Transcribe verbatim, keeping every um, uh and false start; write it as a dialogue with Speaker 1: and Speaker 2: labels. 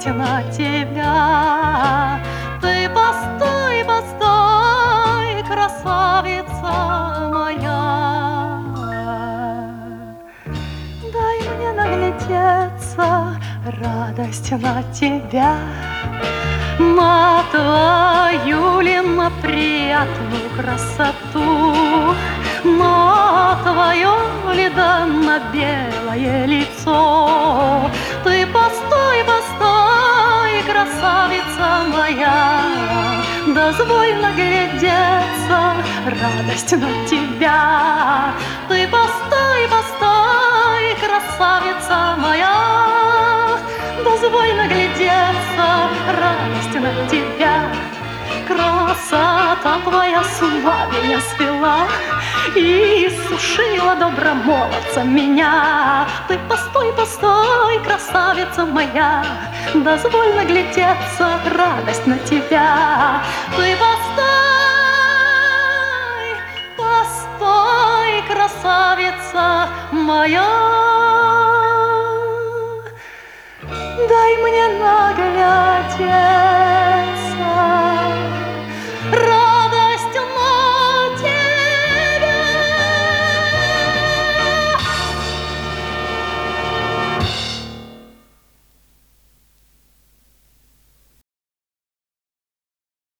Speaker 1: радость на тебя. Ты постой, постой, красавица моя. Дай мне наглядеться, радость на тебя, на твою ли, на приятную красоту, на твое ли, да на белое лицо. Ты постой, постой, красавица моя, дозволь наглядеться, радость на тебя. Ты постой, постой, красавица моя, дозволь наглядеться, радость на тебя. Красота твоя с ума меня свела и сушила добромолодца меня. Ты постой, постой, красавица моя, дозволь наглядеться, радость на тебя. Ты постой, постой, красавица моя, дай мне наглядеться,